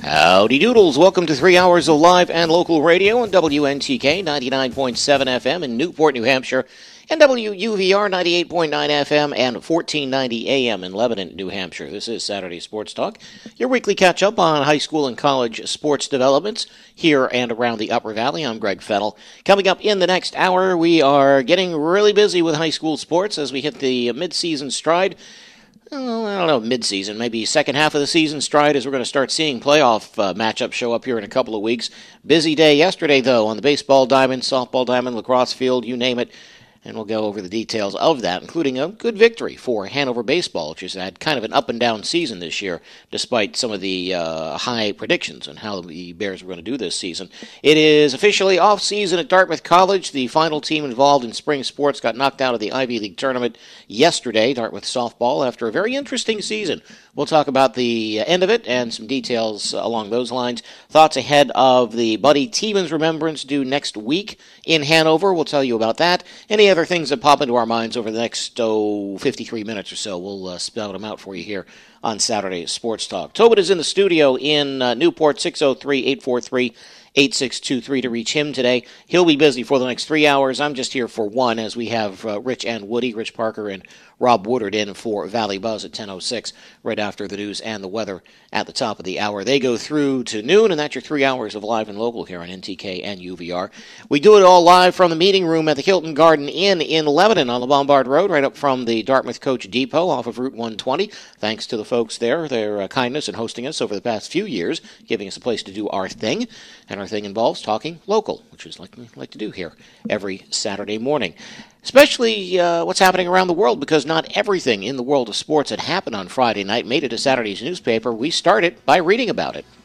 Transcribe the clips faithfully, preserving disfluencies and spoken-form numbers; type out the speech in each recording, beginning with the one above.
Howdy doodles, welcome to three hours of live and local radio on W N T K ninety-nine point seven F M in Newport, New Hampshire, and W U V R ninety-eight point nine F M and fourteen ninety A M in Lebanon, New Hampshire. This is Saturday Sports Talk, your weekly catch-up on high school and college sports developments here and around the Upper Valley. I'm Greg Fennell. Coming up in the next hour, we are getting really busy with high school sports as we hit the mid-season stride. Well, I don't know, mid-season, maybe second half of the season stride as we're going to start seeing playoff uh, matchups show up here in a couple of weeks. Busy day yesterday, though, on the baseball diamond, softball diamond, lacrosse field, you name it. And we'll go over the details of that, including a good victory for Hanover baseball, which has had kind of an up-and-down season this year, despite some of the uh, high predictions on how the Bears were going to do this season. It is officially off-season at Dartmouth College. The final team involved in spring sports got knocked out of the Ivy League tournament yesterday, Dartmouth softball, after a very interesting season. We'll talk about the end of it and some details along those lines. Thoughts ahead of the Buddy Tevens Remembrance due next week in Hanover. We'll tell you about that. Any other things that pop into our minds over the next, oh, fifty-three minutes or so. We'll uh, spout them out for you here on Saturday Sports Talk. Tobin is in the studio in uh, Newport, six oh three, eight four three, eight six two three to reach him today. He'll be busy for the next three hours. I'm just here for one as we have uh, Rich and Woody, Rich Parker and Rob Woodard in for Valley Buzz at ten oh six, right after the news and the weather at the top of the hour. They go through to noon, and that's your three hours of live and local here on N T K and U V R. We do it all live from the meeting room at the Hilton Garden Inn in Lebanon on the Lombard Road, right up from the Dartmouth Coach Depot off of Route one twenty. Thanks to the folks there, their uh, kindness in hosting us over the past few years, giving us a place to do our thing. And our thing involves talking local, which is like we like to do here every Saturday morning. Especially uh, what's happening around the world, because not everything in the world of sports that happened on Friday night made it to Saturday's newspaper. We started by reading about it.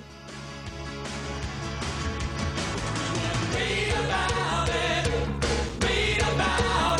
Read about it. Read about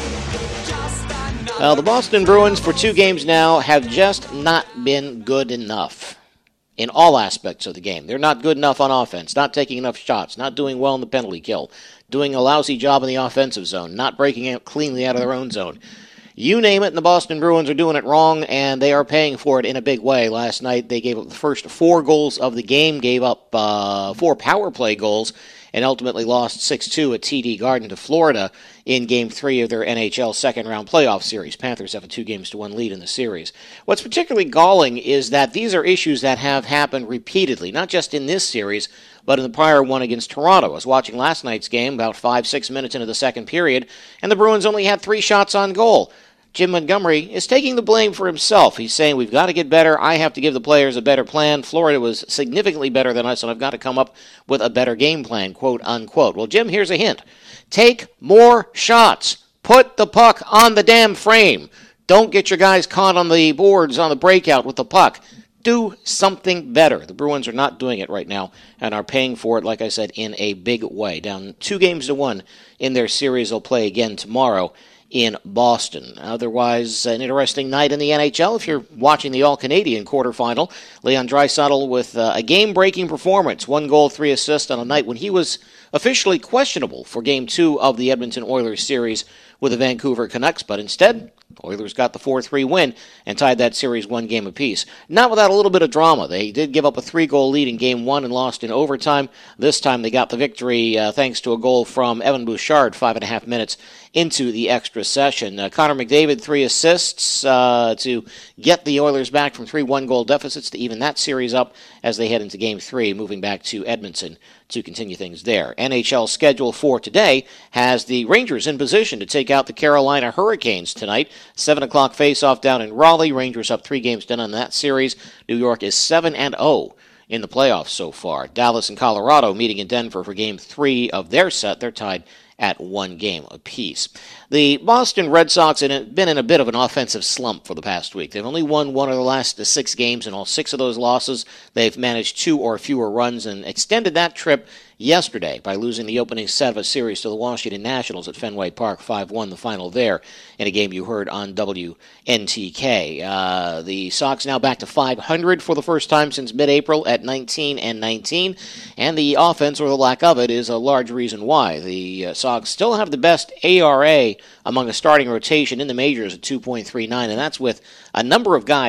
it. Well, the Boston Bruins for two games now have just not been good enough in all aspects of the game. They're not good enough on offense, not taking enough shots, not doing well in the penalty kill, doing a lousy job in the offensive zone, not breaking it cleanly out of their own zone. You name it, and the Boston Bruins are doing it wrong, and they are paying for it in a big way. Last night, they gave up the first four goals of the game, gave up uh, four power play goals, and ultimately lost six two at T D Garden to Florida in Game three of their N H L second-round playoff series. Panthers have a two games to one lead in the series. What's particularly galling is that these are issues that have happened repeatedly, not just in this series, but in the prior one against Toronto. I was watching last night's game about five, six minutes into the second period, and the Bruins only had three shots on goal. Jim Montgomery is taking the blame for himself. He's saying, we've got to get better. I have to give the players a better plan. Florida was significantly better than us, and I've got to come up with a better game plan, quote, unquote. Well, Jim, here's a hint. Take more shots. Put the puck on the damn frame. Don't get your guys caught on the boards on the breakout with the puck. Do something better. The Bruins are not doing it right now and are paying for it, like I said, in a big way. Down two games to one in their series. They'll play again tomorrow in Boston. Otherwise, an interesting night in the N H L. If you're watching the All-Canadian quarterfinal, Leon Draisaitl with uh, a game-breaking performance, one goal, three assists on a night when he was officially questionable for Game two of the Edmonton Oilers series with the Vancouver Canucks, but instead, Oilers got the four three win and tied that series one game apiece. Not without a little bit of drama. They did give up a three-goal lead in Game one and lost in overtime. This time they got the victory uh, thanks to a goal from Evan Bouchard, five and a half minutes into the extra session. Uh, Connor McDavid, three assists uh, to get the Oilers back from three one-goal deficits to even that series up as they head into Game three, moving back to Edmonton to continue things there. N H L schedule for today has the Rangers in position to take out the Carolina Hurricanes tonight. seven o'clock face-off down in Raleigh. Rangers up three games done on that series. New York is seven and oh in the playoffs so far. Dallas and Colorado meeting in Denver for Game three of their set. They're tied at one game apiece. The Boston Red Sox have been in a bit of an offensive slump for the past week. They've only won one of the last six games. In all six of those losses, they've managed two or fewer runs and extended that trip yesterday by losing the opening set of a series to the Washington Nationals at Fenway Park, five one the final there in a game you heard on W N T K. Uh, the Sox now back to five hundred for the first time since mid-April at nineteen and nineteen, and the offense, or the lack of it, is a large reason why. The uh, Sox still have the best A R A among a starting rotation in the majors at two point three nine, and that's with a number of guys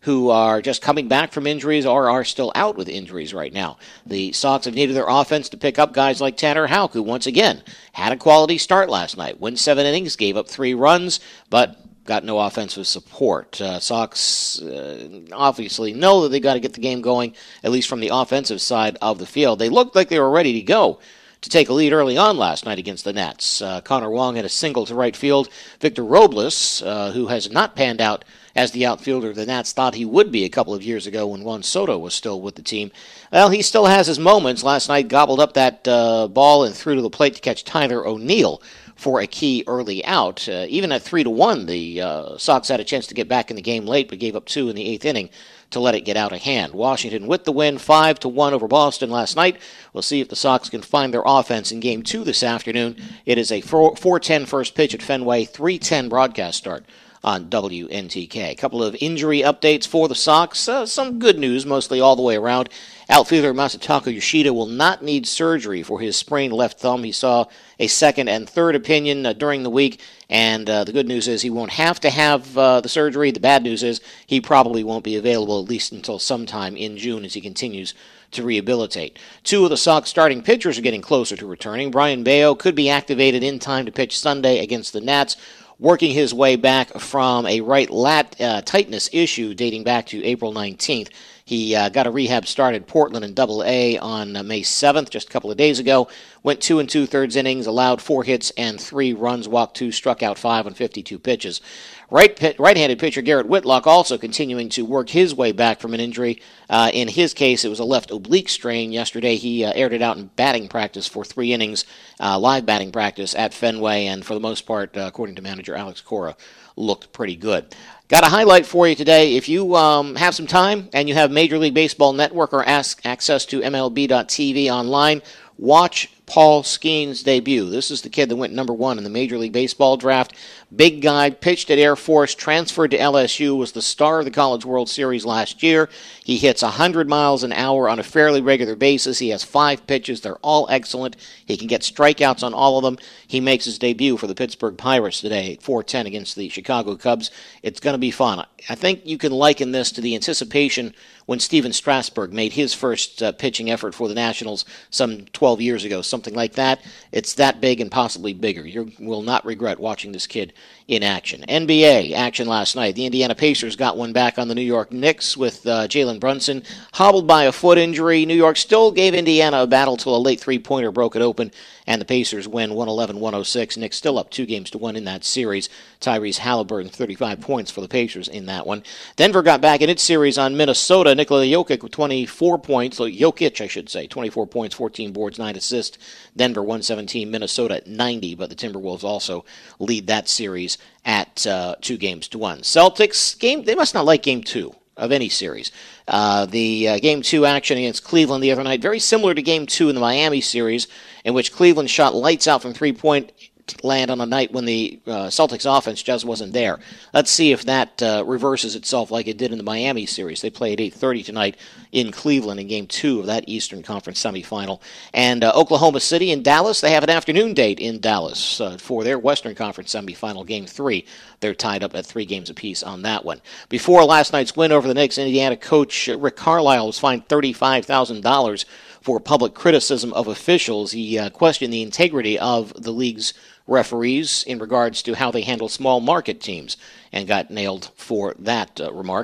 who are just coming back from injuries or are still out with injuries right now. The Sox have needed their offense to pick up guys like Tanner Houck, who once again had a quality start last night. Went seven innings, gave up three runs, but got no offensive support. Uh, Sox uh, obviously know that they got to get the game going, at least from the offensive side of the field. They looked like they were ready to go to take a lead early on last night against the Nats. Uh, Connor Wong had a single to right field. Victor Robles, uh, who has not panned out as the outfielder the Nats thought he would be a couple of years ago when Juan Soto was still with the team. Well, he still has his moments. Last night gobbled up that uh, ball and threw to the plate to catch Tyler O'Neill for a key early out. Uh, even at three to one, the uh, Sox had a chance to get back in the game late, but gave up two in the eighth inning to let it get out of hand. Washington with the win, five to one over Boston last night. We'll see if the Sox can find their offense in Game two this afternoon. It is a four ten first pitch at Fenway, three ten broadcast start on W N T K. A couple of injury updates for the Sox. Uh, some good news, mostly all the way around. Outfielder Masataka Yoshida will not need surgery for his sprained left thumb. He saw a second and third opinion uh, during the week, and uh, the good news is he won't have to have uh, the surgery. The bad news is he probably won't be available at least until sometime in June as he continues to rehabilitate. Two of the Sox starting pitchers are getting closer to returning. Brian Bayo could be activated in time to pitch Sunday against the Nats, working his way back from a right lat uh, tightness issue dating back to April nineteenth. He uh, got a rehab start at Portland in Double A on uh, May seventh, just a couple of days ago. Went two and two-thirds innings, allowed four hits and three runs, walked two, struck out five on fifty-two pitches. Right pit, right-handed pitcher Garrett Whitlock also continuing to work his way back from an injury. Uh, in his case, it was a left oblique strain. Yesterday, he uh, aired it out in batting practice for three innings, uh, live batting practice at Fenway, and for the most part, uh, according to manager Alex Cora, looked pretty good. Got a highlight for you today. If you um, have some time and you have Major League Baseball Network or ask access to M L B dot T V online, watch Paul Skeens' debut. This is the kid that went number one in the Major League Baseball draft. Big guy, pitched at Air Force, transferred to L S U, was the star of the College World Series last year. He hits one hundred miles an hour on a fairly regular basis. He has five pitches. They're all excellent. He can get strikeouts on all of them. He makes his debut for the Pittsburgh Pirates today at four ten against the Chicago Cubs. It's going to be fun. I think you can liken this to the anticipation when Steven Strasburg made his first uh, pitching effort for the Nationals some twelve years ago, something like that. It's that big and possibly bigger. You will not regret watching this kid in action. N B A action last night. The Indiana Pacers got one back on the New York Knicks with uh, Jalen Brunson hobbled by a foot injury. New York still gave Indiana a battle till a late three-pointer broke it open, and the Pacers win one eleven one oh six. Knicks still up two games to one in that series. Tyrese Halliburton, thirty-five points for the Pacers in that one. Denver got back in its series on Minnesota. Nikola Jokic with twenty-four points. Jokic, I should say. twenty-four points, fourteen boards, nine assists. Denver one seventeen, Minnesota at ninety, but the Timberwolves also lead that series at uh, two games to one. Celtics, game they must not like game two of any series. Uh, the uh, game two action against Cleveland the other night, very similar to game two in the Miami series, in which Cleveland shot lights out from three-point land on a night when the uh, Celtics offense just wasn't there. Let's see if that uh, reverses itself like it did in the Miami series. They play at eight thirty tonight in Cleveland in Game two of that Eastern Conference semifinal. And uh, Oklahoma City and Dallas, they have an afternoon date in Dallas uh, for their Western Conference semifinal, Game three. They're tied up at three games apiece on that one. Before last night's win over the Knicks, Indiana coach Rick Carlisle was fined thirty-five thousand dollars for public criticism of officials. He uh, questioned the integrity of the league's referees in regards to how they handle small market teams and got nailed for that uh, remark.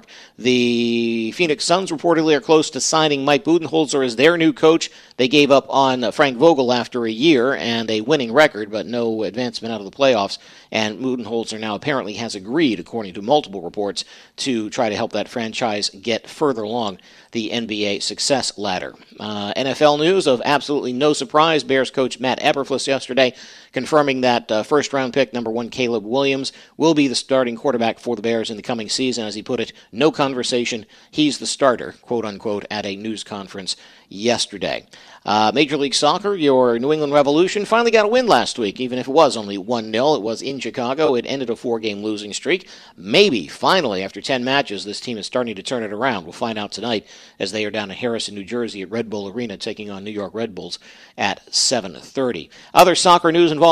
The Phoenix Suns reportedly are close to signing Mike Budenholzer as their new coach. They gave up on uh, Frank Vogel after a year and a winning record, but no advancement out of the playoffs. And Budenholzer now apparently has agreed, according to multiple reports, to try to help that franchise get further along the N B A success ladder. Uh, N F L news of absolutely no surprise. Bears coach Matt Eberflus yesterday confirming that uh, first-round pick number one Caleb Williams will be the starting quarterback for the Bears in the coming season. As he put it, no conversation. He's the starter, quote-unquote, at a news conference yesterday. Uh, Major League Soccer, your New England Revolution finally got a win last week, even if it was only one nil. It was in Chicago. It ended a four-game losing streak. Maybe, finally, after ten matches, this team is starting to turn it around. We'll find out tonight as they are down in Harrison, New Jersey at Red Bull Arena taking on New York Red Bulls at seven thirty. Other soccer news involving uh,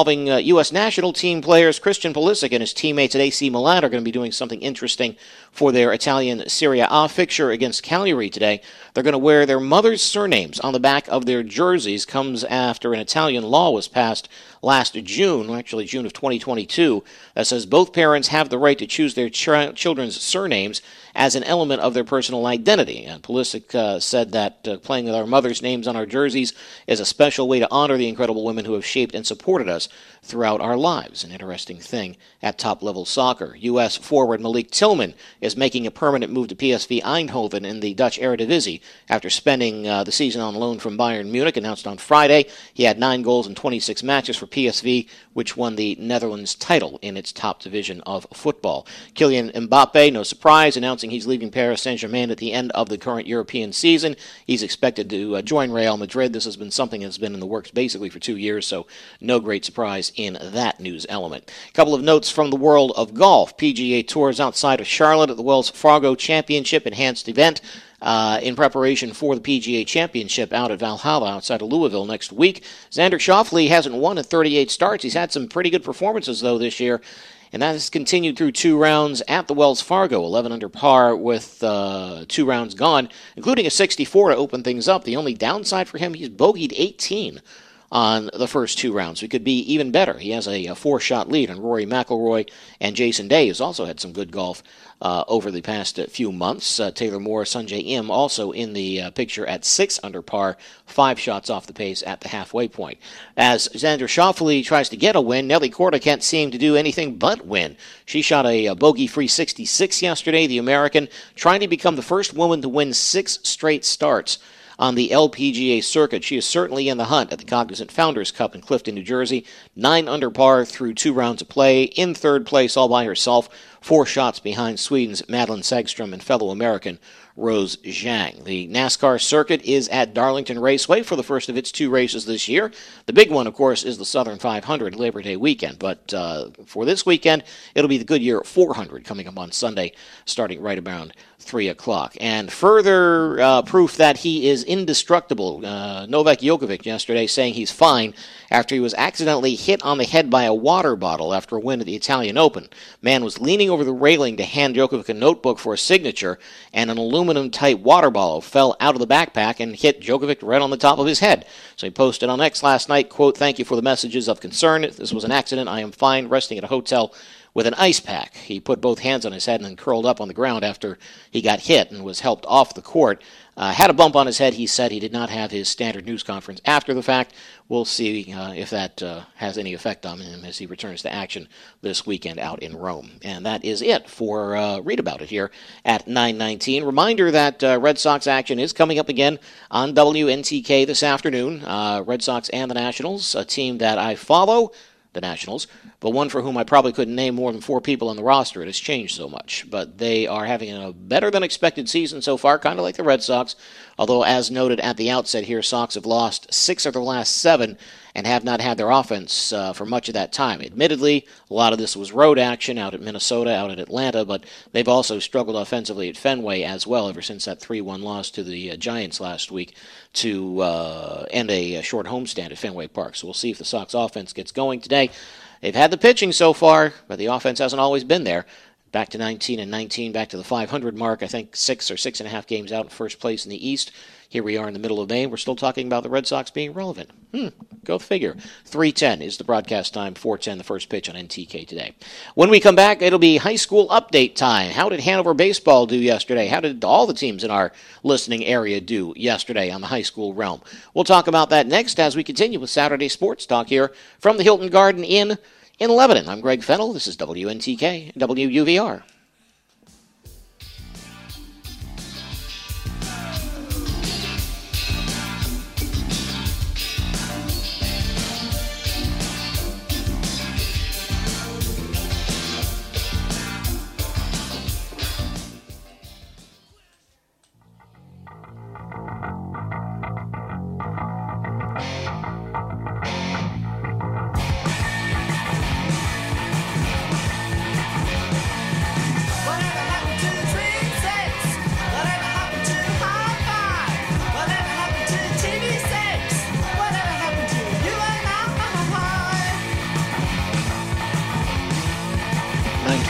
U S national team players Christian Pulisic and his teammates at A C Milan are going to be doing something interesting for their Italian Serie A fixture against Cagliari today. They're going to wear their mother's surnames on the back of their jerseys. Comes after an Italian law was passed last June, actually June of twenty twenty-two, that says both parents have the right to choose their ch- children's surnames as an element of their personal identity. And Pulisic uh, said that uh, playing with our mother's names on our jerseys is a special way to honor the incredible women who have shaped and supported us throughout our lives. An interesting thing at top-level soccer. U S forward Malik Tillman is making a permanent move to P S V Eindhoven in the Dutch Eredivisie after spending uh, the season on loan from Bayern Munich. Announced on Friday, he had nine goals in twenty-six matches for P S V, which won the Netherlands title in its top division of football. Kylian Mbappe, no surprise, announcing he's leaving Paris Saint-Germain at the end of the current European season. He's expected to uh, join Real Madrid. This has been something that's been in the works basically for two years, so no great surprise in that news element. A couple of notes from the world of golf. P G A Tours outside of Charlotte at the Wells Fargo Championship enhanced event uh, in preparation for the P G A Championship out at Valhalla outside of Louisville next week. Xander Schauffele hasn't won in thirty-eight starts. He's had some pretty good performances, though, this year, and that has continued through two rounds at the Wells Fargo, eleven under par with uh, two rounds gone, including a sixty-four to open things up. The only downside for him, he's bogeyed eighteen on the first two rounds. It could be even better. He has a, a four-shot lead on Rory McIlroy and Jason Day, who's also had some good golf uh, over the past uh, few months. Uh, Taylor Moore, Sungjae Im also in the uh, picture at six under par, five shots off the pace at the halfway point. As Xander Schauffele tries to get a win, Nelly Korda can't seem to do anything but win. She shot a, a bogey-free sixty-six yesterday, the American, trying to become the first woman to win six straight starts on the L P G A circuit. She is certainly in the hunt at the Cognizant Founders Cup in Clifton, New Jersey. Nine under par through two rounds of play, in third place all by herself, four shots behind Sweden's Madeline Sagstrom and fellow American Rose Zhang. The NASCAR circuit is at Darlington Raceway for the first of its two races this year. The big one, of course, is the Southern five hundred Labor Day weekend, but uh, for this weekend, it'll be the Goodyear four hundred coming up on Sunday, starting right around three o'clock. And further uh, proof that he is indestructible, uh, Novak Djokovic yesterday saying he's fine after he was accidentally hit on the head by a water bottle after a win at the Italian Open. Man was leaning over the railing to hand Djokovic a notebook for a signature, and an aluminum-type water bottle fell out of the backpack and hit Djokovic right on the top of his head. So he posted on X last night, quote, "Thank you for the messages of concern. This was an accident. I am fine, resting at a hotel with an ice pack." He put both hands on his head and then curled up on the ground after he got hit and was helped off the court. Uh, had a bump on his head. He said he did not have his standard news conference after the fact. We'll see uh, if that uh, has any effect on him as he returns to action this weekend out in Rome. And that is it for uh, Read About It here at nine nineteen. Reminder that uh, Red Sox action is coming up again on W N T K this afternoon. Uh, Red Sox and the Nationals, a team that I follow, the Nationals, but one for whom I probably couldn't name more than four people on the roster. It has changed so much. But they are having a better-than-expected season so far, kind of like the Red Sox, although as noted at the outset here, Sox have lost six of their last seven and have not had their offense uh, for much of that time. Admittedly, a lot of this was road action out at Minnesota, out at Atlanta, but they've also struggled offensively at Fenway as well ever since that three one loss to the uh, Giants last week to uh, end a, a short homestand at Fenway Park. So we'll see if the Sox offense gets going today. They've had the pitching so far, but the offense hasn't always been there. Back to nineteen and nineteen, back to the five hundred mark. I think six or six and a half games out in first place in the East. Here we are in the middle of May. We're still talking about the Red Sox being relevant. Hmm, go figure. three ten is the broadcast time, four ten the first pitch on N T K today. When we come back, it'll be high school update time. How did Hanover baseball do yesterday? How did all the teams in our listening area do yesterday on the high school realm? We'll talk about that next as we continue with Saturday Sports Talk here from the Hilton Garden Inn in Lebanon. I'm Greg Fennell. This is W N T K and W U V R.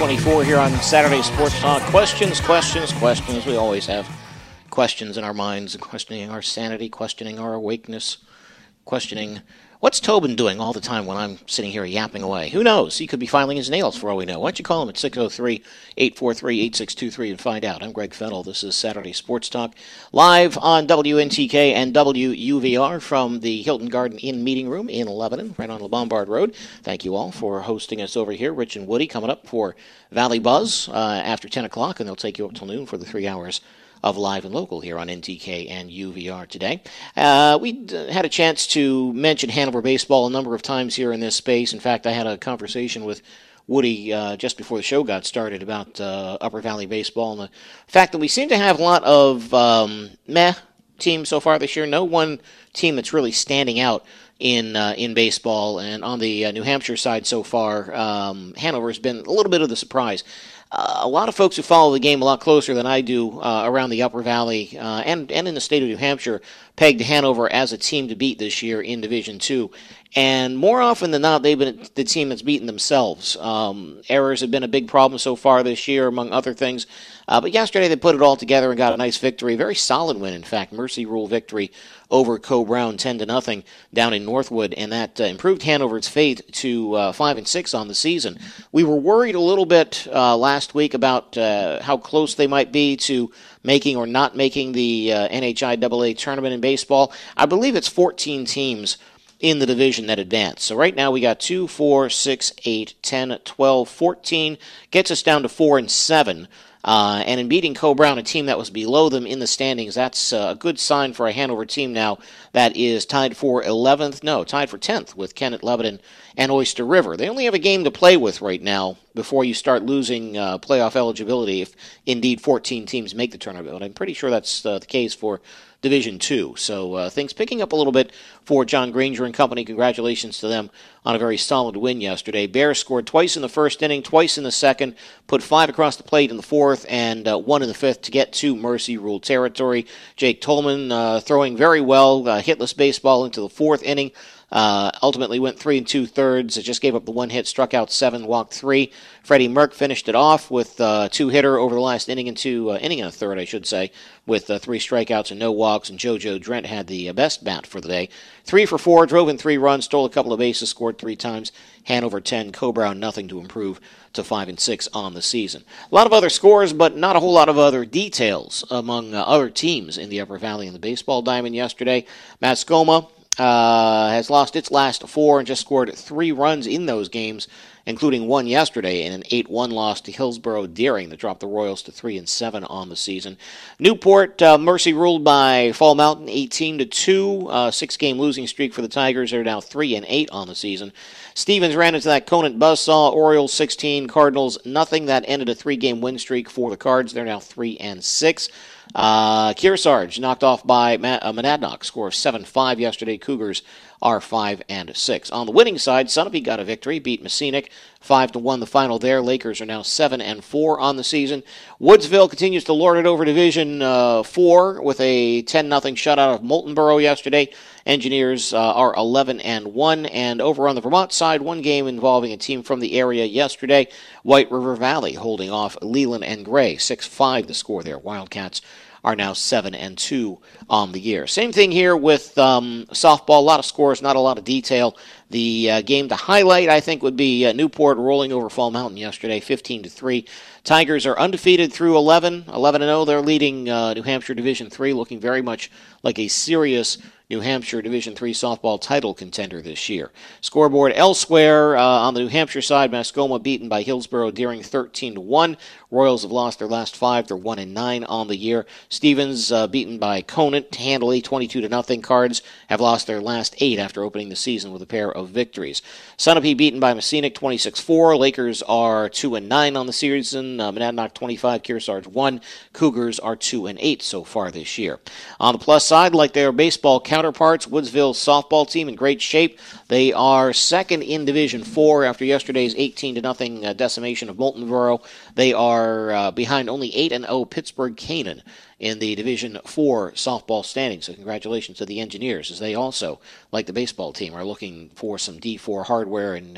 twenty-four here on Saturday Sports Talk. Questions, questions, questions. We always have questions in our minds, questioning our sanity, questioning our awakeness, questioning what's Tobin doing all the time when I'm sitting here yapping away. Who knows? He could be filing his nails for all we know. Why don't you call him at six oh three, eight four three, eight six two three and find out. I'm Greg Fennell. This is Saturday Sports Talk, live on W N T K and W U V R from the Hilton Garden Inn Meeting Room in Lebanon, right on LeBombard Road. Thank you all for hosting us over here. Rich and Woody coming up for Valley Buzz uh, after ten o'clock, and they'll take you up till noon for the three hours of live and local here on N T K and U V R today. Uh, we uh, had a chance to mention Hanover baseball a number of times here in this space. In fact, I had a conversation with Woody uh, just before the show got started about uh, Upper Valley baseball and the fact that we seem to have a lot of um, meh teams so far this year. No one team that's really standing out in uh, in baseball. And on the uh, New Hampshire side so far, um, Hanover has been a little bit of the surprise. Uh, a lot of folks who follow the game a lot closer than I do uh, around the Upper Valley uh, and, and in the state of New Hampshire pegged Hanover as a team to beat this year in Division two. And more often than not, they've been the team that's beaten themselves. Um, errors have been a big problem so far this year, among other things. Uh, but yesterday they put it all together and got a nice victory, a very solid win, in fact, Mercy Rule victory over Co-Brown, ten to nothing down in Northwood, and that uh, improved Hanover's fate to uh, five and six on the season. We were worried a little bit uh, last week about uh, how close they might be to making or not making the uh, N H I A A tournament in baseball. I believe it's fourteen teams in the division that advance. So right now we got two, four, six, eight, ten, twelve, fourteen, gets us down to four and seven. Uh, and in beating Co-Brown, a team that was below them in the standings, that's uh, a good sign for a Hanover team now that is tied for eleventh, no, tied for tenth with Kennett, Lebanon, and Oyster River. They only have a game to play with right now before you start losing uh, playoff eligibility if indeed fourteen teams make the tournament. But I'm pretty sure that's uh, the case for Division two. So uh, things picking up a little bit for John Granger and company. Congratulations to them on a very solid win yesterday. Bears scored twice in the first inning, twice in the second, put five across the plate in the fourth, and uh, one in the fifth to get to Mercy Rule territory. Jake Tolman uh, throwing very well, uh, hitless baseball into the fourth inning. Uh, ultimately went three and two-thirds. It just gave up the one hit, struck out seven, walked three. Freddie Merck finished it off with uh, two-hitter over the last inning and two, uh, inning and a third, I should say, with uh, three strikeouts and no walks, and JoJo Drent had the uh, best bat for the day. Three for four, drove in three runs, stole a couple of bases, scored three times. Hanover ten, Co-Brown nothing to improve to five and six on the season. A lot of other scores, but not a whole lot of other details among uh, other teams in the Upper Valley in the baseball diamond yesterday. Mascoma Uh, has lost its last four and just scored three runs in those games, including one yesterday in an eight one loss to Hillsborough Deering that dropped the Royals to three and seven on the season. Newport, uh, Mercy ruled by Fall Mountain eighteen to two, uh, six-game losing streak for the Tigers. They're now three and eight on the season. Stevens ran into that Conant buzzsaw. Orioles sixteen, Cardinals nothing. That ended a three-game win streak for the Cards. They're now three and six. Uh, Kearsarge knocked off by Ma- uh, Monadnock, score of seven five yesterday. Cougars are five and six. On the winning side, Sunapee got a victory, beat Messinic five to one the final there. Lakers are now seven and four on the season. Woodsville continues to lord it over Division uh, four with a ten nothing shutout of Moultonboro yesterday. Engineers uh, are eleven and one, and over on the Vermont side, one game involving a team from the area yesterday. White River Valley holding off Leland and Gray, six five the score there. Wildcats are now seven and two on the year. Same thing here with um, softball. A lot of scores, not a lot of detail. The uh, game to highlight, I think, would be uh, Newport rolling over Fall Mountain yesterday, fifteen to three. Tigers are undefeated through eleven, eleven and oh. They're leading uh, New Hampshire Division three, looking very much like a serious New Hampshire Division three softball title contender this year. Scoreboard elsewhere uh, on the New Hampshire side, Mascoma beaten by Hillsborough Deering thirteen to one. Royals have lost their last five. They're one and nine on the year. Stevens uh, beaten by Conant handily twenty-two to nothing. Cards have lost their last eight after opening the season with a pair of victories. Sunapee beaten by Messinic twenty-six four. Lakers are two and nine on the season. Uh, Monadnock twenty-five, Kearsarge one. Cougars are two and eight so far this year. On the plus side, like their baseball counterparts, Woodsville softball team in great shape. They are second in Division four after yesterday's eighteen to nothing uh, decimation of Moultonboro. They are uh, behind only eight and oh Pittsburgh Canaan in the Division four softball standings. So congratulations to the Engineers, as they also, like the baseball team, are looking for some D four hardware and uh,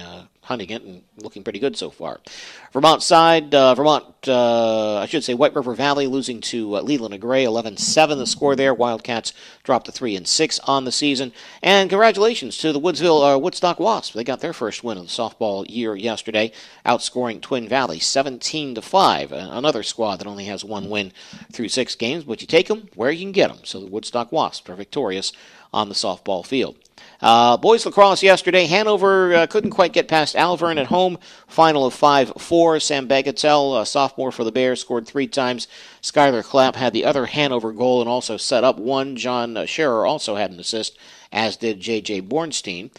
hunting it and looking pretty good so far. Vermont side, uh, Vermont, uh, I should say White River Valley losing to uh, Leland and Gray, eleven seven the score there. Wildcats dropped to three and six on the season. And congratulations to the Woodsville uh, Woodstock Wasps. They got their first win of the softball year yesterday, outscoring Twin Valley seventeen to five. Uh, another squad that only has one win through six games, but you take them where you can get them. So the Woodstock Wasps are victorious on the softball field. Uh, boys lacrosse yesterday, Hanover uh, couldn't quite get past Alvern at home. Final of five four. Sam Bagatelle, a sophomore for the Bears, scored three times. Skylar Clapp had the other Hanover goal and also set up one. John uh, Scherer also had an assist, as did J J. Bornstein.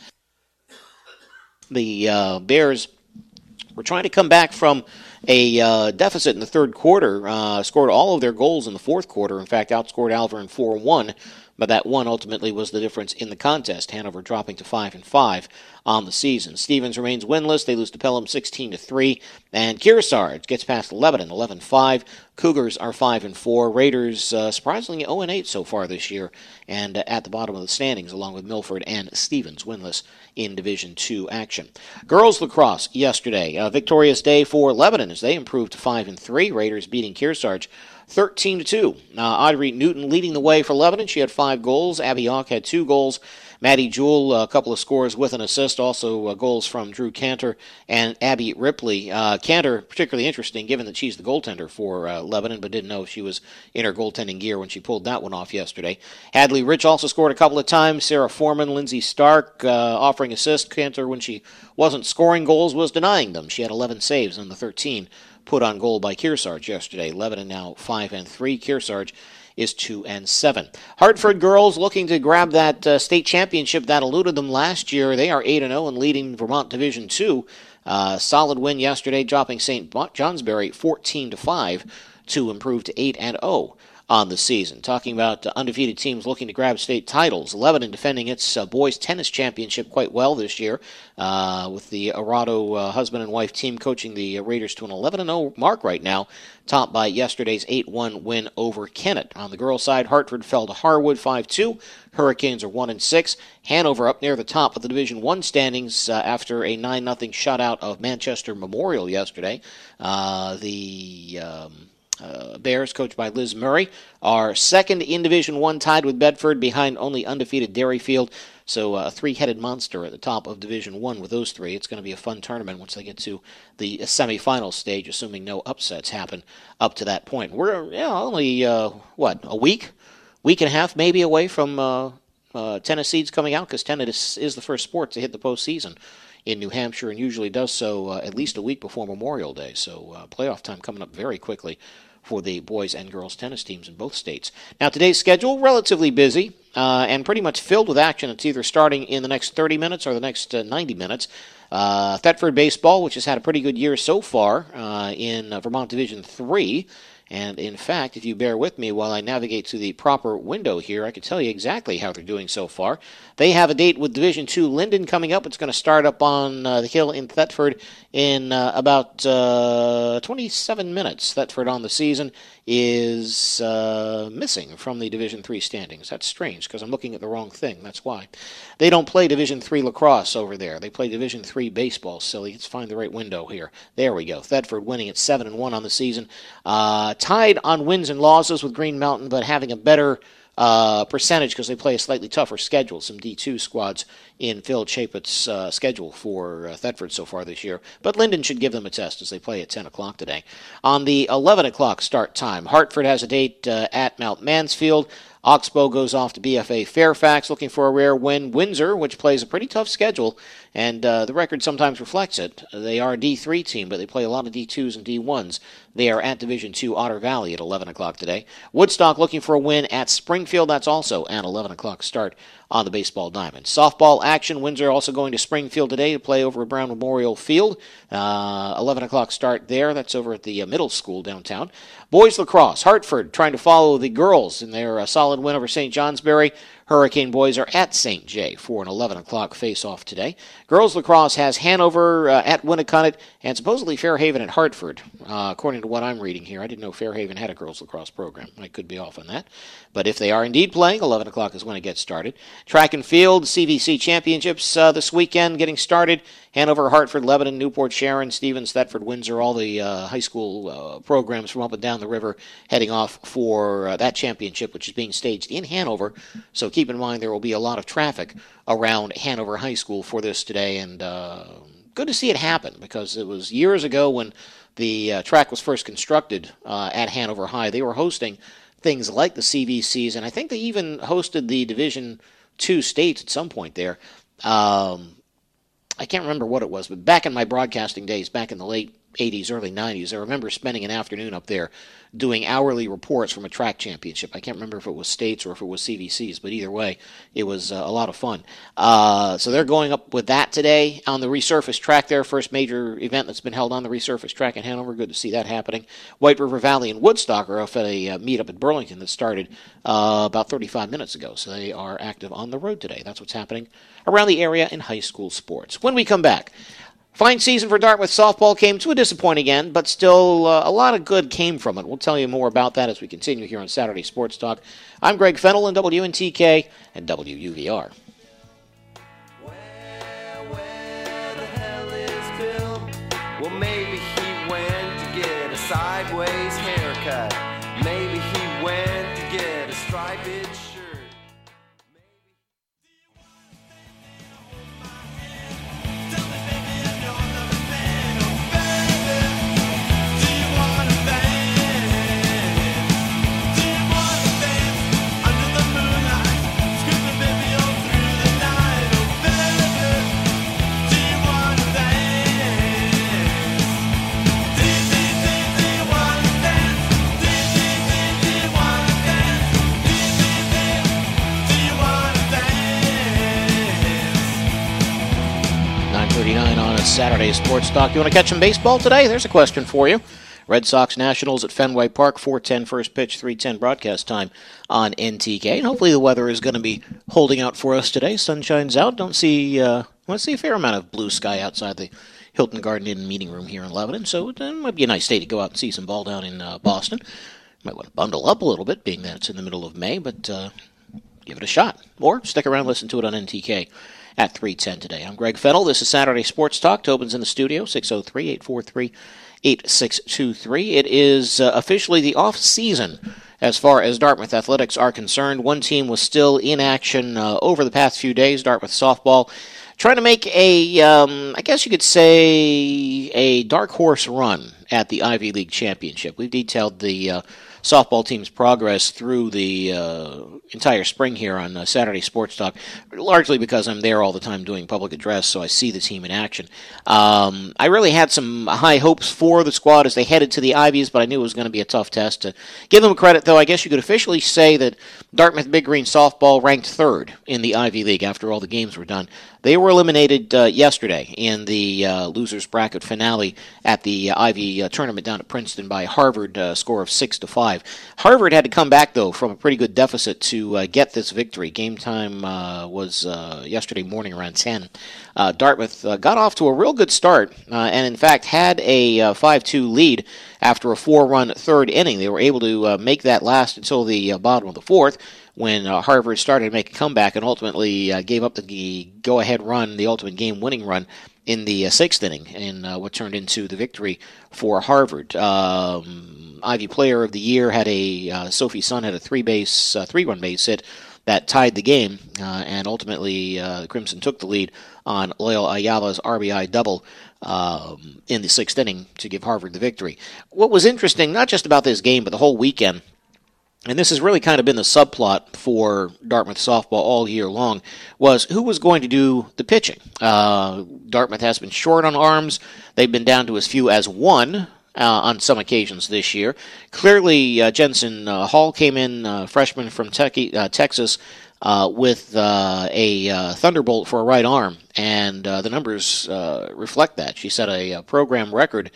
The uh, Bears were trying to come back from a uh, deficit in the third quarter, uh, scored all of their goals in the fourth quarter. In fact, outscored Alvern four one. But that one ultimately was the difference in the contest. Hanover dropping to five and five on the season. Stevens remains winless. They lose to Pelham sixteen to three, and Kearsarge gets past Lebanon eleven five. Cougars are five and four. Raiders uh, surprisingly oh and eight so far this year, and uh, at the bottom of the standings, along with Milford and Stevens winless in Division two action. Girls lacrosse yesterday, a victorious day for Lebanon as they improved to five and three. Raiders beating Kearsarge thirteen to two. Uh, Audrey Newton leading the way for Lebanon. She had five goals. Abby Hawk had two goals. Maddie Jewell, a couple of scores with an assist. Also uh, goals from Drew Cantor and Abby Ripley. Uh, Cantor, particularly interesting, given that she's the goaltender for uh, Lebanon, but didn't know if she was in her goaltending gear when she pulled that one off yesterday. Hadley Rich also scored a couple of times. Sarah Foreman, Lindsay Stark uh, offering assists. Cantor, when she wasn't scoring goals, was denying them. She had eleven saves on the thirteen put on goal by Kearsarge yesterday. Lebanon now five and three. Kearsarge is two and seven. Hartford girls looking to grab that uh, state championship that eluded them last year. They are eight and oh and leading Vermont Division two. Uh, solid win yesterday, dropping Saint Johnsbury fourteen to five to improve to eight and oh on the season. Talking about uh, undefeated teams looking to grab state titles. Lebanon defending its uh, boys tennis championship quite well this year, uh, with the Arado uh, husband and wife team coaching the uh, Raiders to an eleven and oh mark right now, topped by yesterday's eight one win over Kennett. On the girls' side, Hartford fell to Harwood five two. Hurricanes are one and six. Hanover up near the top of the Division one standings uh, after a nine nothing shutout of Manchester Memorial yesterday. Uh, the Um, Uh, Bears, coached by Liz Murray, are second in Division one, tied with Bedford, behind only undefeated Derryfield. So uh, a three-headed monster at the top of Division one with those three. It's going to be a fun tournament once they get to the semifinal stage, assuming no upsets happen up to that point. We're you know, only, uh, what, a week, week and a half maybe away from uh, uh, tennis seeds coming out, because tennis is the first sport to hit the postseason in New Hampshire, and usually does so uh, at least a week before Memorial Day. So uh, playoff time coming up very quickly for the boys and girls tennis teams in both states. Now, today's schedule, relatively busy uh, and pretty much filled with action. It's either starting in the next thirty minutes or the next uh, ninety minutes. Uh, Thetford baseball, which has had a pretty good year so far uh, in uh, Vermont Division three. And, in fact, if you bear with me while I navigate to the proper window here, I can tell you exactly how they're doing so far. They have a date with Division two Linden coming up. It's going to start up on uh, the hill in Thetford in uh, about uh, twenty-seven minutes. Thetford on the season is uh, missing from the Division three standings. That's strange, because I'm looking at the wrong thing. That's why. They don't play Division three lacrosse over there. They play Division three baseball. Silly. Let's find the right window here. There we go. Thetford winning at seven and one on the season. Uh, tied on wins and losses with Green Mountain, but having a better uh, percentage because they play a slightly tougher schedule. Some D two squads in Phil Chapit's uh, schedule for uh, Thetford so far this year. But Linden should give them a test as they play at ten o'clock today. On the eleven o'clock start time, Hartford has a date uh, at Mount Mansfield. Oxbow goes off to B F A Fairfax looking for a rare win. Windsor, which plays a pretty tough schedule, and uh, the record sometimes reflects it. They are a D three team, but they play a lot of D twos and D ones. They are at Division two Otter Valley at eleven o'clock today. Woodstock looking for a win at Springfield. That's also at eleven o'clock start on the baseball diamond. Softball action. Windsor also going to Springfield today to play over at Brown Memorial Field. Uh, eleven o'clock start there. That's over at the uh, middle school downtown. Boys lacrosse. Hartford trying to follow the girls in their uh, solid win over Saint Johnsbury. Hurricane boys are at Saint J for an eleven o'clock face-off today. Girls lacrosse has Hanover uh, at Winnicott and supposedly Fairhaven at Hartford, uh, according to what I'm reading here. I didn't know Fairhaven had a girls lacrosse program. I could be off on that. But if they are indeed playing, eleven o'clock is when it gets started. Track and field, C V C championships uh, this weekend getting started. Hanover, Hartford, Lebanon, Newport, Sharon, Stevens, Thetford, Windsor, all the uh, high school uh, programs from up and down the river heading off for uh, that championship, which is being staged in Hanover. So keep in mind there will be a lot of traffic around Hanover High School for this today, and uh, good to see it happen because it was years ago when the uh, track was first constructed uh, at Hanover High. They were hosting things like the C V Cs, and I think they even hosted the Division Two states at some point there. Um, I can't remember what it was, but back in my broadcasting days, back in the late eighties, early nineties, I remember spending an afternoon up there doing hourly reports from a track championship. I can't remember if it was states or if it was C V Cs, but either way, it was uh, a lot of fun. Uh, so they're going up with that today on the resurfaced track there, first major event that's been held on the resurfaced track in Hanover. Good to see that happening. White River Valley and Woodstock are off at a uh, meet up at Burlington that started uh, about thirty-five minutes ago, so they are active on the road today. That's what's happening around the area in high school sports. When we come back, fine season for Dartmouth softball came to a disappointing end, but still uh, a lot of good came from it. We'll tell you more about that as we continue here on Saturday Sports Talk. I'm Greg Fennell in W N T K and W U V R. Where, where the hell is Bill? Well, maybe he went to get a sideways haircut. Maybe he went to get a striped shirt. On a Saturday Sports Talk. You want to catch some baseball today? There's a question for you. Red Sox Nationals at Fenway Park, four ten first pitch, three ten broadcast time on N T K. And hopefully the weather is going to be holding out for us today. Sun shines out. Don't see, uh, want to see a fair amount of blue sky outside the Hilton Garden Inn meeting room here in Lebanon. So it uh, might be a nice day to go out and see some ball down in uh, Boston. Might want to bundle up a little bit, being that it's in the middle of May, but uh, give it a shot. Or stick around and listen to it on N T K at three ten today. I'm Greg Fennell. This is Saturday Sports Talk. Tobin's in the studio, six oh three, eight four three, eight six two three. It is uh, officially the off-season as far as Dartmouth athletics are concerned. One team was still in action uh, over the past few days, Dartmouth softball, trying to make a, um, I guess you could say, a dark horse run at the Ivy League Championship. We've detailed the uh, softball team's progress through the uh, entire spring here on uh, Saturday Sports Talk, largely because I'm there all the time doing public address, so I see the team in action. Um, I really had some high hopes for the squad as they headed to the Ivies, but I knew it was going to be a tough test. To give them credit, though, I guess you could officially say that Dartmouth Big Green softball ranked third in the Ivy League after all the games were done. They were eliminated uh, yesterday in the uh, losers bracket finale at the uh, Ivy uh, tournament down at Princeton by Harvard, uh, score of six to five. Harvard had to come back though from a pretty good deficit to uh, get this victory. Game time uh, was uh, yesterday morning around ten. Uh, Dartmouth uh, got off to a real good start uh, and in fact had a uh, five two lead after a four-run third inning. They were able to uh, make that last until the uh, bottom of the fourth, when uh, Harvard started to make a comeback and ultimately uh, gave up the go-ahead run, the ultimate game-winning run, in the uh, sixth inning, in uh, what turned into the victory for Harvard. Um, Ivy Player of the Year had a uh, Sophie Sun had a three-base, uh, three-run base hit that tied the game, uh, and ultimately uh, the Crimson took the lead on Loyal Ayala's R B I double um, in the sixth inning to give Harvard the victory. What was interesting, not just about this game, but the whole weekend, and this has really kind of been the subplot for Dartmouth softball all year long, was who was going to do the pitching. Uh, Dartmouth has been short on arms. They've been down to as few as one uh, on some occasions this year. Clearly, uh, Jensen uh, Hall came in, uh, freshman from Te- uh, Texas, uh, with uh, a uh, thunderbolt for a right arm, and uh, the numbers uh, reflect that. She set a, a program record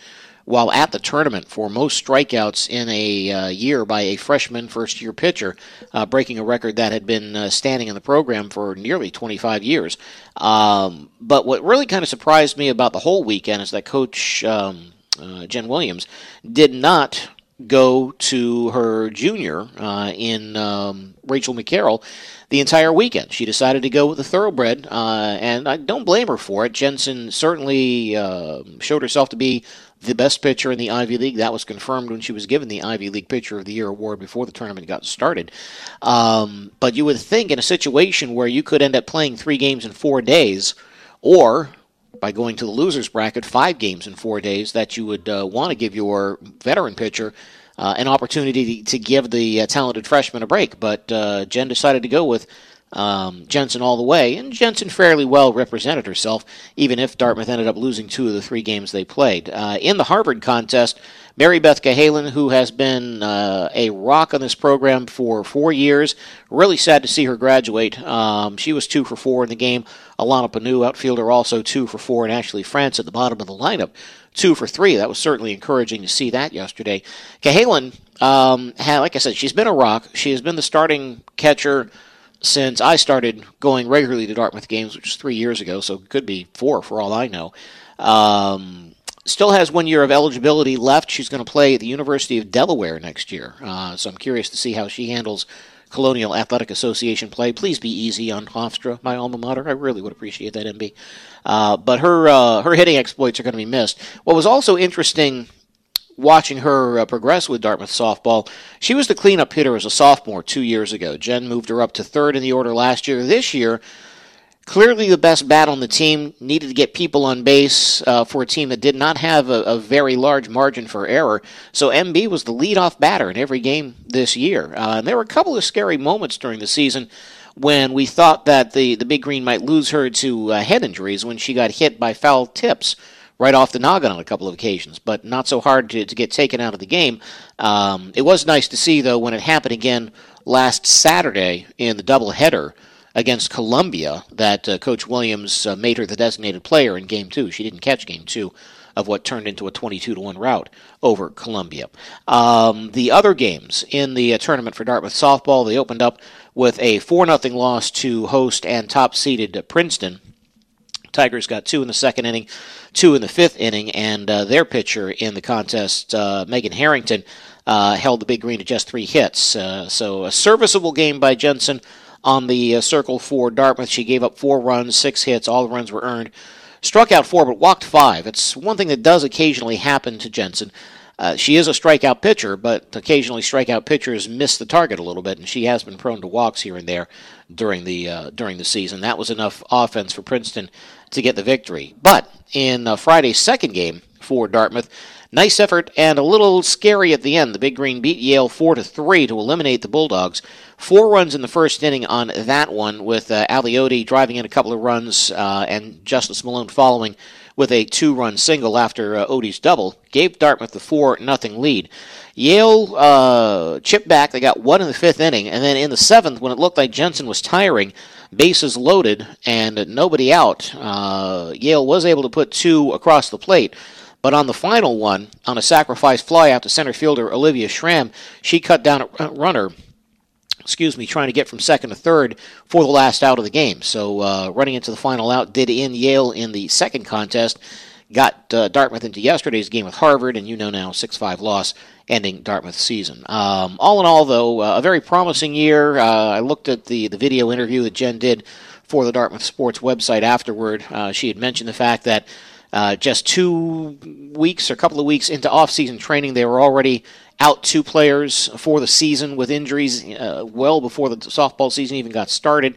while at the tournament for most strikeouts in a uh, year by a freshman first-year pitcher, uh, breaking a record that had been uh, standing in the program for nearly twenty-five years. Um, but what really kind of surprised me about the whole weekend is that Coach um, uh, Jen Williams did not go to her junior uh, in um, Rachel McCarroll the entire weekend. She decided to go with the thoroughbred, uh, and I don't blame her for it. Jensen certainly uh, showed herself to be the best pitcher in the Ivy League. That was confirmed when she was given the Ivy League Pitcher of the Year award before the tournament got started. Um, but you would think in a situation where you could end up playing three games in four days, or by going to the loser's bracket, five games in four days, that you would uh, want to give your veteran pitcher uh, an opportunity to give the uh, talented freshman a break. But uh, Jen decided to go with Um, Jensen all the way, and Jensen fairly well represented herself, even if Dartmouth ended up losing two of the three games they played. Uh, in the Harvard contest, Mary Beth Cahalan, who has been uh, a rock on this program for four years, really sad to see her graduate. Um, she was two for four in the game. Alana Panu, outfielder, also two for four, and Ashley France at the bottom of the lineup, two for three. That was certainly encouraging to see that yesterday. Cahalan, um, had, like I said, she's been a rock. She has been the starting catcher since I started going regularly to Dartmouth games, which was three years ago, so it could be four for all I know. Um, still has one year of eligibility left. She's going to play at the University of Delaware next year, uh, so I'm curious to see how she handles Colonial Athletic Association play. Please be easy on Hofstra, my alma mater. I really would appreciate that, M B. Uh, but her uh, her hitting exploits are going to be missed. What was also interesting watching her uh, progress with Dartmouth softball, she was the cleanup hitter as a sophomore two years ago. Jen moved her up to third in the order last year. This year, clearly the best bat on the team, needed to get people on base uh, for a team that did not have a, a very large margin for error. So M B was the leadoff batter in every game this year. Uh, and there were a couple of scary moments during the season when we thought that the, the Big Green might lose her to uh, head injuries when she got hit by foul tips right off the noggin on a couple of occasions, but not so hard to, to get taken out of the game. Um, it was nice to see, though, when it happened again last Saturday in the doubleheader against Columbia, that uh, Coach Williams uh, made her the designated player in Game two. She didn't catch Game two of what turned into a twenty-two to one rout over Columbia. Um, the other games in the uh, tournament for Dartmouth softball, they opened up with a four nothing loss to host and top-seeded uh, Princeton. Tigers got two in the second inning, two in the fifth inning, and uh, their pitcher in the contest, uh, Megan Harrington, uh, held the Big Green to just three hits. Uh, so a serviceable game by Jensen on the uh, circle for Dartmouth. She gave up four runs, six hits, all the runs were earned. Struck out four, but walked five. It's one thing that does occasionally happen to Jensen. Uh, she is a strikeout pitcher, but occasionally strikeout pitchers miss the target a little bit, and she has been prone to walks here and there during the uh, during the season. That was enough offense for Princeton to get the victory. But in uh, Friday's second game for Dartmouth, nice effort and a little scary at the end. The Big Green beat Yale four to three to eliminate the Bulldogs. Four runs in the first inning on that one, with uh, Aliotti driving in a couple of runs uh, and Justice Malone following with a two-run single after uh, Odie's double, gave Dartmouth the four nothing lead. Yale uh, chipped back. They got one in the fifth inning, and then in the seventh, when it looked like Jensen was tiring, bases loaded and nobody out, uh, Yale was able to put two across the plate. But on the final one, on a sacrifice fly out to center fielder Olivia Schramm, she cut down a runner, excuse me, trying to get from second to third for the last out of the game. So uh, running into the final out did end Yale in the second contest, got uh, Dartmouth into yesterday's game with Harvard, and you know now, six five loss, ending Dartmouth's season. Um, all in all, though, uh, a very promising year. Uh, I looked at the, the video interview that Jen did for the Dartmouth Sports website afterward. Uh, she had mentioned the fact that uh, just two weeks or a couple of weeks into off-season training, they were already out two players for the season with injuries uh, well before the softball season even got started.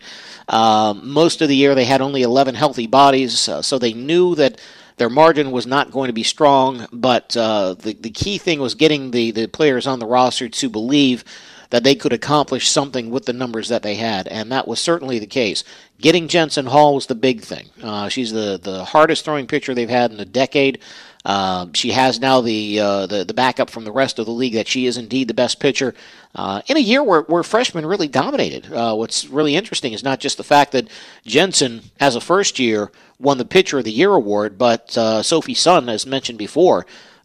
Um, most of the year they had only eleven healthy bodies, uh, so they knew that their margin was not going to be strong, but uh, the, the key thing was getting the, the players on the roster to believe that they could accomplish something with the numbers that they had, and that was certainly the case. Getting Jensen Hall was the big thing. Uh, she's the, the hardest throwing pitcher they've had in a decade. Uh, she has now the, uh, the the backup from the rest of the league that she is indeed the best pitcher uh, in a year where, where freshmen really dominated. Uh, what's really interesting is not just the fact that Jensen, as a first year, won the Pitcher of the Year award, but uh, Sophie Sun, as mentioned before,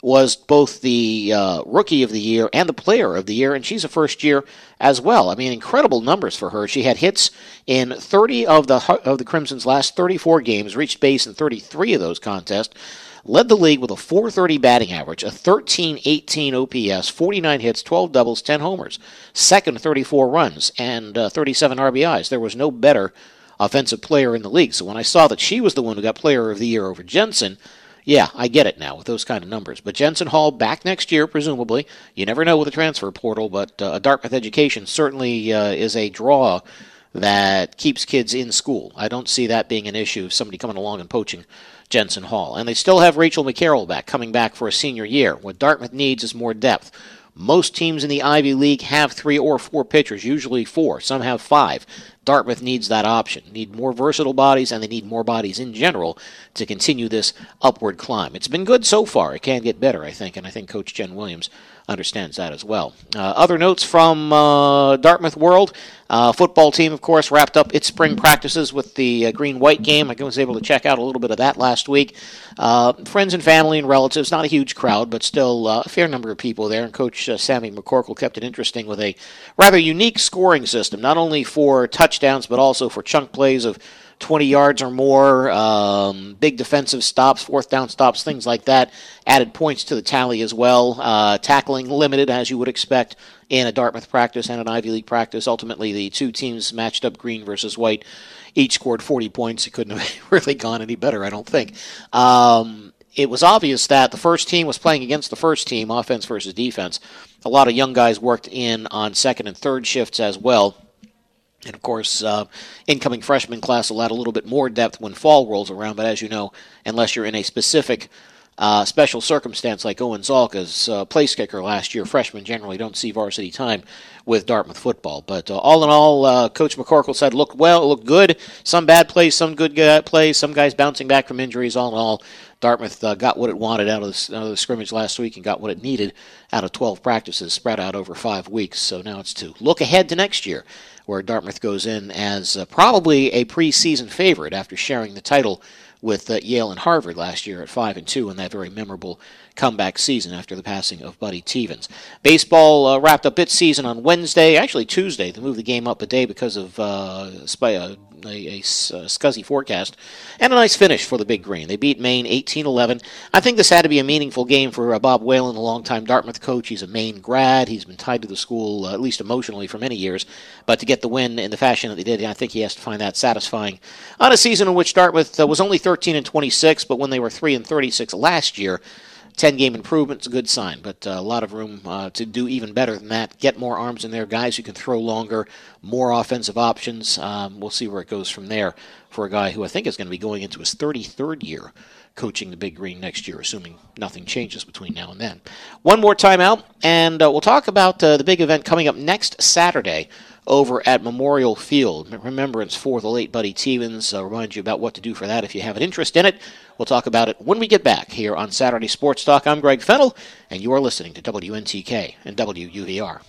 was both the uh, Rookie of the Year and the Player of the Year, and she's a first year as well. I mean, incredible numbers for her. She had hits in thirty of the of the Crimson's last thirty-four games, reached base in thirty-three of those contests, led the league with a four thirty batting average, a thirteen eighteen O P S, forty-nine hits, twelve doubles, ten homers, second thirty-four runs, and uh, thirty-seven R B Is. There was no better offensive player in the league. So when I saw that she was the one who got Player of the Year over Jensen, yeah, I get it now with those kind of numbers. But Jensen Hall back next year, presumably. You never know with the transfer portal, but uh, Dartmouth education certainly uh, is a draw that keeps kids in school. I don't see that being an issue of somebody coming along and poaching Jensen Hall. And they still have Rachel McCarroll back, coming back for a senior year. What Dartmouth needs is more depth. Most teams in the Ivy League have three or four pitchers, usually four. Some have five. Dartmouth needs that option. Need more versatile bodies, and they need more bodies in general to continue this upward climb. It's been good so far. It can get better, I think, and I think Coach Jen Williams understands that as well. Uh, other notes from uh, Dartmouth World. Uh, football team, of course, wrapped up its spring practices with the uh, green-white game. I was able to check out a little bit of that last week. Uh, friends and family and relatives, not a huge crowd, but still uh, a fair number of people there. And Coach uh, Sammy McCorkle kept it interesting with a rather unique scoring system, not only for touchdowns, but also for chunk plays of twenty yards or more, um, big defensive stops, fourth down stops, things like that. Added points to the tally as well. Uh, tackling limited, as you would expect in a Dartmouth practice and an Ivy League practice. Ultimately, the two teams matched up green versus white. Each scored forty points. It couldn't have really gone any better, I don't think. Um, it was obvious that the first team was playing against the first team, offense versus defense. A lot of young guys worked in on second and third shifts as well. And, of course, uh, incoming freshman class will add a little bit more depth when fall rolls around. But as you know, unless you're in a specific uh, special circumstance like Owen Zalka's uh, place kicker last year, freshmen generally don't see varsity time with Dartmouth football. But uh, all in all, uh, Coach McCorkle said, looked well, looked good. Some bad plays, some good plays, some guys bouncing back from injuries. All in all, Dartmouth uh, got what it wanted out of, the, out of the scrimmage last week and got what it needed out of twelve practices spread out over five weeks. So now it's to look ahead to next year, where Dartmouth goes in as uh, probably a preseason favorite after sharing the title with uh, Yale and Harvard last year at five and two in that very memorable comeback season after the passing of Buddy Tevens. Baseball uh, wrapped up its season on Wednesday, actually Tuesday. They moved the game up a day because of uh, spy, uh, a, a, a scuzzy forecast, and a nice finish for the Big Green. They beat Maine eighteen eleven. I think this had to be a meaningful game for uh, Bob Whalen, a longtime Dartmouth coach. He's a Maine grad. He's been tied to the school, uh, at least emotionally, for many years. But to get the win in the fashion that they did, I think he has to find that satisfying on a season in which Dartmouth uh, was only thirteen and twenty-six, but when they were three and thirty-six last year, ten-game improvement is a good sign, but uh, a lot of room uh, to do even better than that. Get more arms in there, guys who can throw longer, more offensive options. Um, we'll see where it goes from there for a guy who I think is going to be going into his thirty-third year coaching the Big Green next year, assuming nothing changes between now and then. One more timeout, and uh, we'll talk about uh, the big event coming up next Saturday over at Memorial Field. Remembrance for the late Buddy Tevens. I'll remind you about what to do for that if you have an interest in it. We'll talk about it when we get back here on Saturday Sports Talk. I'm Greg Fennell, and you are listening to W N T K and W U V R.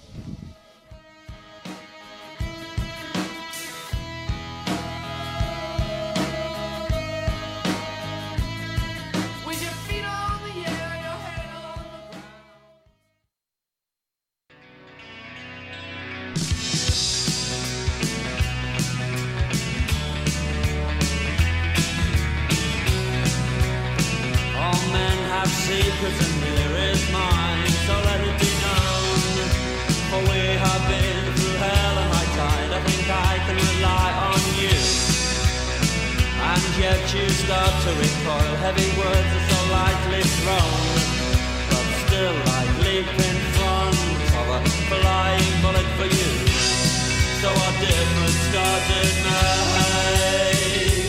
Secrets and there is mine, so let it be known. For we have been through hell and high tide. I think I can rely on you. And yet you start to recoil. Heavy words are so lightly thrown, but still I leap in front of a flying bullet for you. So our different scars it made.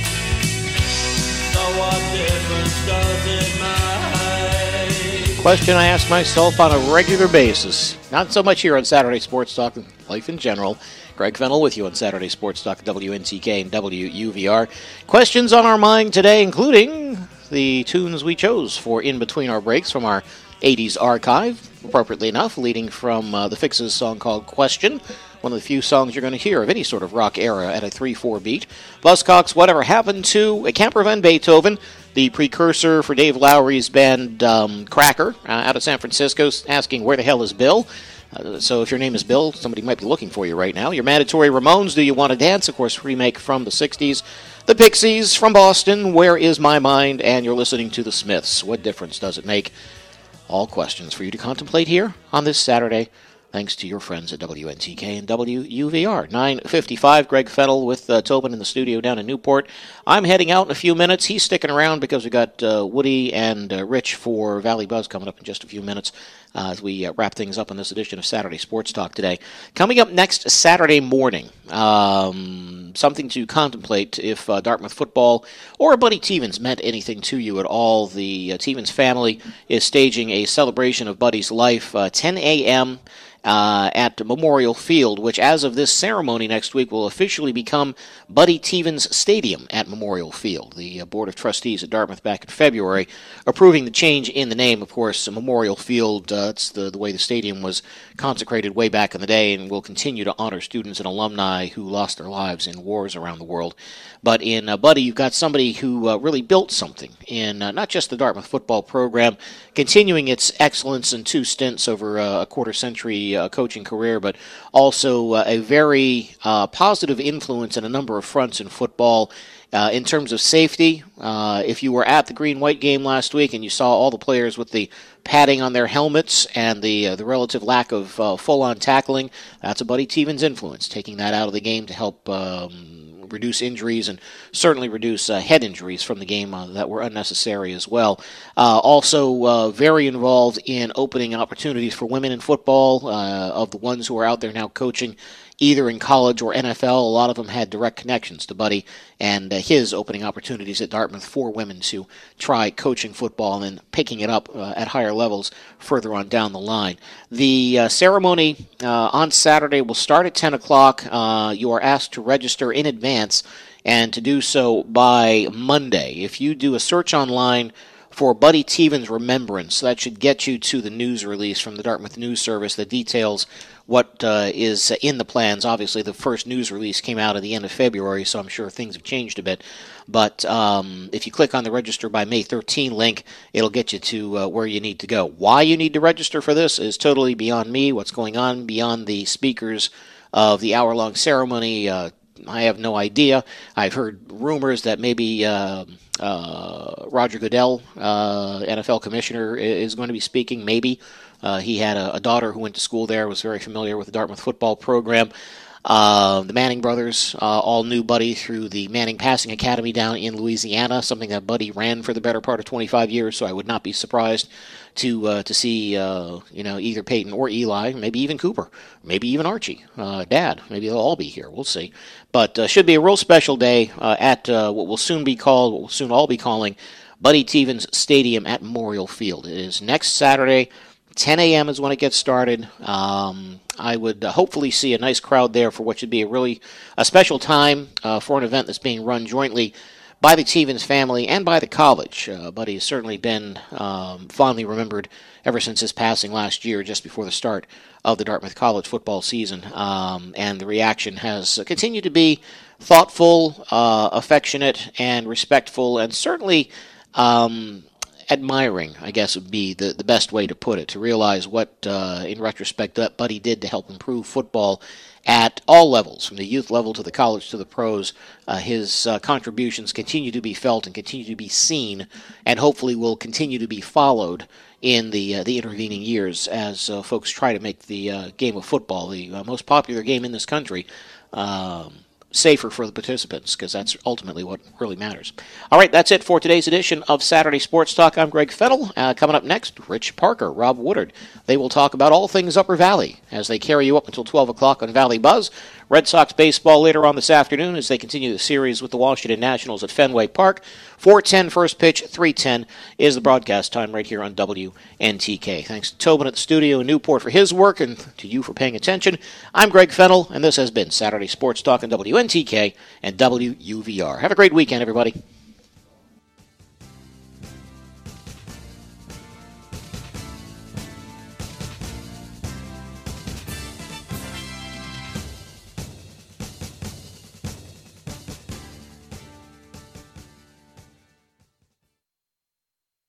So our different scars it made. Question I ask myself on a regular basis, not so much here on Saturday Sports Talk and life in general. Greg Fennell with you on Saturday Sports Talk, W N T K and W U V R. Questions on our mind today, including the tunes we chose for in between our breaks from our eighties archive, appropriately enough, leading from uh, the Fixes song called Question, one of the few songs you're going to hear of any sort of rock era at a three four beat. Buzzcocks, Whatever Happened to A Camper Van Beethoven, the precursor for Dave Lowry's band um, Cracker, uh, out of San Francisco, asking, where the hell is Bill? Uh, so if your name is Bill, somebody might be looking for you right now. Your Mandatory Ramones, Do You Want to Dance? Of course, remake from the sixties. The Pixies from Boston, Where Is My Mind? And you're listening to The Smiths. What difference does it make? All questions for you to contemplate here on this Saturday, thanks to your friends at W N T K and W U V R. nine fifty-five, Greg Fettel with uh, Tobin in the studio down in Newport. I'm heading out in a few minutes. He's sticking around because we got uh, Woody and uh, Rich for Valley Buzz coming up in just a few minutes uh, as we uh, wrap things up on this edition of Saturday Sports Talk today. Coming up next Saturday morning, um, something to contemplate if uh, Dartmouth football or Buddy Tevens meant anything to you at all. The uh, Tevens family is staging a celebration of Buddy's life, uh, ten a.m., Uh, at Memorial Field, which as of this ceremony next week will officially become Buddy Tevens Stadium at Memorial Field. The uh, Board of Trustees at Dartmouth back in February approving the change in the name. Of course, Memorial Field, uh, it's the, the way the stadium was consecrated way back in the day and will continue to honor students and alumni who lost their lives in wars around the world. But in uh, Buddy, you've got somebody who uh, really built something in uh, not just the Dartmouth football program, continuing its excellence in two stints over uh, a quarter century uh, coaching career, but also uh, a very uh, positive influence in a number of fronts in football. Uh, in terms of safety, uh, if you were at the green-white game last week and you saw all the players with the padding on their helmets and the uh, the relative lack of uh, full-on tackling, that's a Buddy Tevens influence, taking that out of the game to help um, reduce injuries and certainly reduce uh, head injuries from the game uh, that were unnecessary as well. Uh, also uh, very involved in opening opportunities for women in football, uh, of the ones who are out there now coaching either in college or N F L. A lot of them had direct connections to Buddy and uh, his opening opportunities at Dartmouth for women to try coaching football and then picking it up uh, at higher levels further on down the line. The uh, ceremony uh, on Saturday will start at ten o'clock. Uh, you are asked to register in advance and to do so by Monday. If you do a search online for Buddy Tevens Remembrance, that should get you to the news release from the Dartmouth News Service that details what uh, is in the plans. Obviously, the first news release came out at the end of February, so I'm sure things have changed a bit. But um, if you click on the Register by May thirteenth link, it'll get you to uh, where you need to go. Why you need to register for this is totally beyond me. What's going on beyond the speakers of the hour-long ceremony, uh, I have no idea. I've heard rumors that maybe uh, uh, Roger Goodell, uh, N F L commissioner, is going to be speaking, maybe. Uh, he had a, a daughter who went to school there, was very familiar with the Dartmouth football program. Uh, the Manning brothers uh, all knew Buddy through the Manning Passing Academy down in Louisiana, something that Buddy ran for the better part of twenty-five years, so I would not be surprised to uh, to see uh, you know either Peyton or Eli, maybe even Cooper, maybe even Archie, uh, Dad. Maybe they'll all be here. We'll see. But uh, should be a real special day uh, at uh, what will soon be called, what we'll soon all be calling, Buddy Tevens Stadium at Memorial Field. It is next Saturday. ten a.m. is when it gets started. Um, I would uh, hopefully see a nice crowd there for what should be a really a special time uh, for an event that's being run jointly by the Tevens family and by the college. Uh, Buddy has certainly been um, fondly remembered ever since his passing last year, just before the start of the Dartmouth college football season. Um, and the reaction has continued to be thoughtful, uh, affectionate, and respectful, and certainly Um, admiring, I guess would be the, the best way to put it, to realize what, uh, in retrospect, that Buddy did to help improve football at all levels, from the youth level to the college to the pros. Uh, his uh, contributions continue to be felt and continue to be seen, and hopefully will continue to be followed in the uh, the intervening years as uh, folks try to make the uh, game of football, the uh, most popular game in this country, um, safer for the participants, because that's ultimately what really matters. All right, that's it for today's edition of Saturday Sports Talk. I'm Greg Fettel. Uh, coming up next, Rich Parker, Rob Woodard. They will talk about all things Upper Valley as they carry you up until twelve o'clock on Valley Buzz. Red Sox baseball later on this afternoon as they continue the series with the Washington Nationals at Fenway Park. four ten first pitch, three ten is the broadcast time right here on W N T K. Thanks to Tobin at the studio in Newport for his work and to you for paying attention. I'm Greg Fettel, and this has been Saturday Sports Talk on W N T K and W U V R. Have a great weekend, everybody.